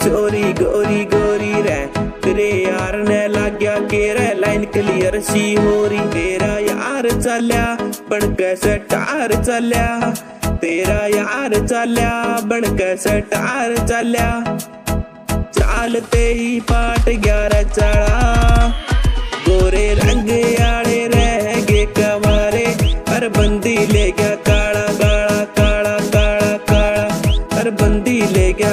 छोरी गोरी गोरी रे, तेरे यार ने लाग गया के रे लाइन क्लियर सी हो रही। तेरा यार चल्या बन कैसे टार चल्या, तेरा यार चल्या बन कैसे टार चल्या। चालते ही पाट 11 चढ़ा, गोरे रंग आड़े रह गे कवारे, हर बंदी ले गया काला काला काला काला काला, हर बंदी ले गया।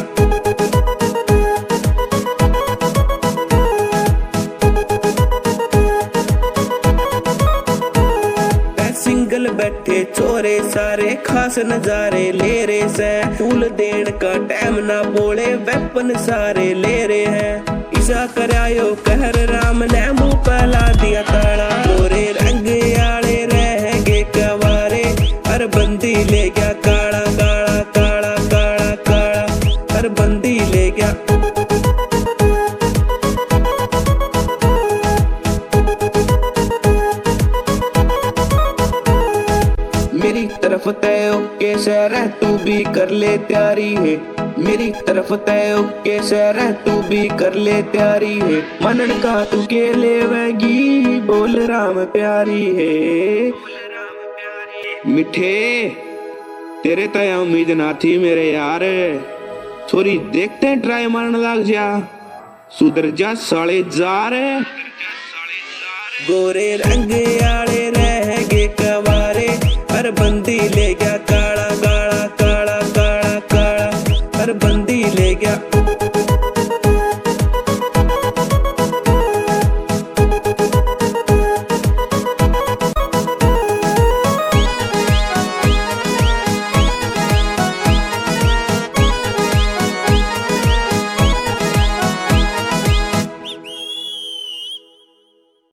सिंगल बैठे चोरे सारे खास नजारे ले रहे से, फूल देन का टाइम ना बोले वेपन सारे ले रहे हैं। ईसा करायो कहर राम ने मुंह पला दिया ताला, गोरे रंग आड़े रह गे कवारे, हर बंदी ले गया काला काला काला काला काला, हर बंदी ले गया। मेरी तरफ तय ओके सर तू भी कर ले तैयारी है, मेरी तरफ तय ओके सर तू भी कर ले तैयारी है। मनन का तू के लेवेगी बोल राम प्यारी है। मिठे तेरे तय उम्मीद ना थी मेरे यार, छोरी देखते हैं ट्राई मारने लग जा, सुधर जा साले जार। गोरे रंग आड़े रह गे कवारे, हर बंदी ले गया काला।